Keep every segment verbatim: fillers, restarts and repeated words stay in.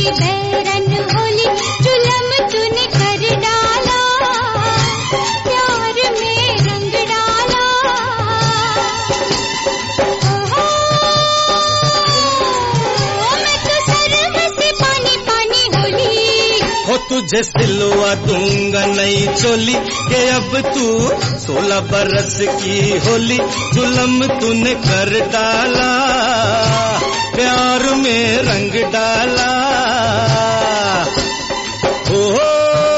मेरी बैरन होली, जुलम तूने कर डाला, प्यार में रंग डाला। ओहो, मैं तो सर्व से पानी पानी होली। हो तुझे सिलवा दूंगा नई चोली के अब तू सोलह बरस की होली, जुलम तूने कर डाला, प्यार में रंग डाला। ओ हो,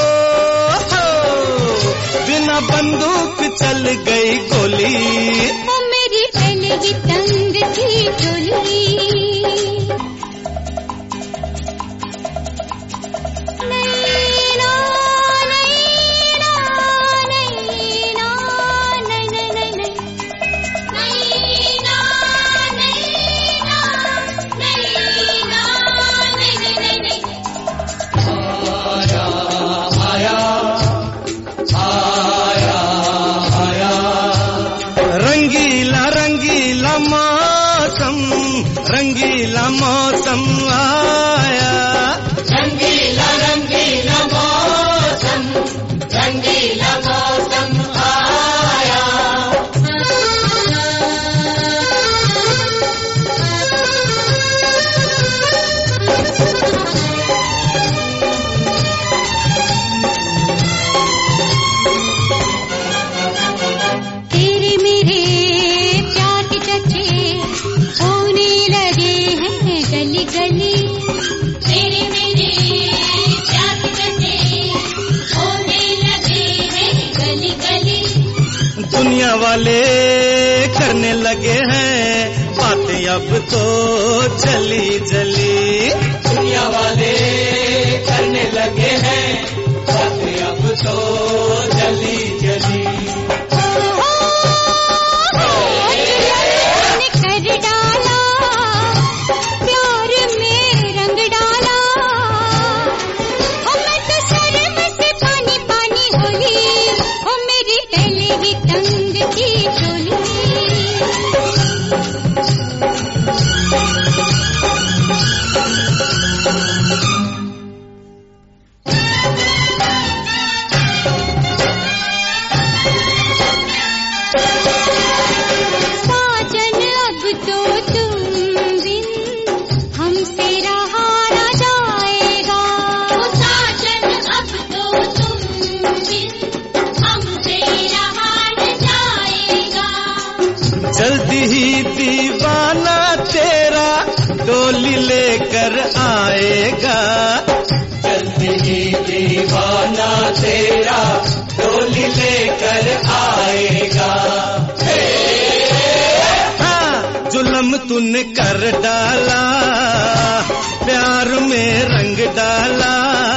हो, बिना बंदूक चल गई गोली। वो मेरी पहले ही तंग थी चोली। रंगीला रंगीला मौसम, रंगीला मौसम आया, रंगीला रंगीला मौसम, रंगीला मौसम आया। तेरे मेरे प्यार के चर्चे होने लगे हैं गली गली। तेरे मेरे प्यार के चर्चे होने लगे हैं गली गली। दुनिया वाले करने लगे हैं बातें अब तो जली जली। दुनिया वाले करने लगे हैं बातें अब तो जली जली। कर डाला, प्यार में रंग डाला। ओ मैं तो शर्म से पानी पानी होली, ओ मेरी पहले ही तंग थी चोली। साजन अब तो तुम बिन हमसे रहा न जाएगा। साजन अब तो तुम बिन हमसे रहा न जाएगा। जल्दी ही दीवाना तेरा डोली लेकर आएगा। जल्दी ही दीवाना तेरा डोली लेकर आएगा। हाँ, जुलम तूने कर डाला, प्यार में रंग डाला।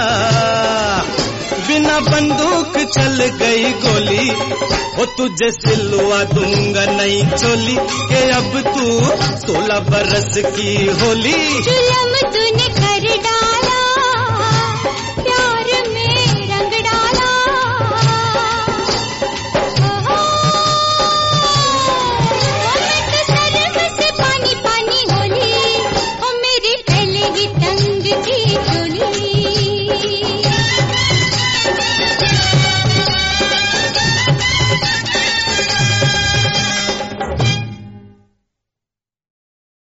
बिना बंदूक चल गई गोली, वो तुझे सिलवा दूंगा नई चोली के अब तू सोलह बरस की होली। जुलम तूने कर डाला।